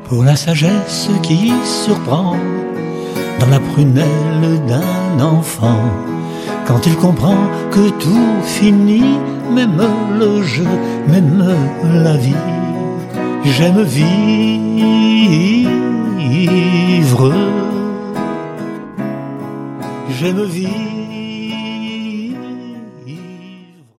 pour la sagesse qui surprend dans la prunelle d'un enfant. Quand il comprend que tout finit, même le jeu, même la vie. J'aime vivre, j'aime vivre.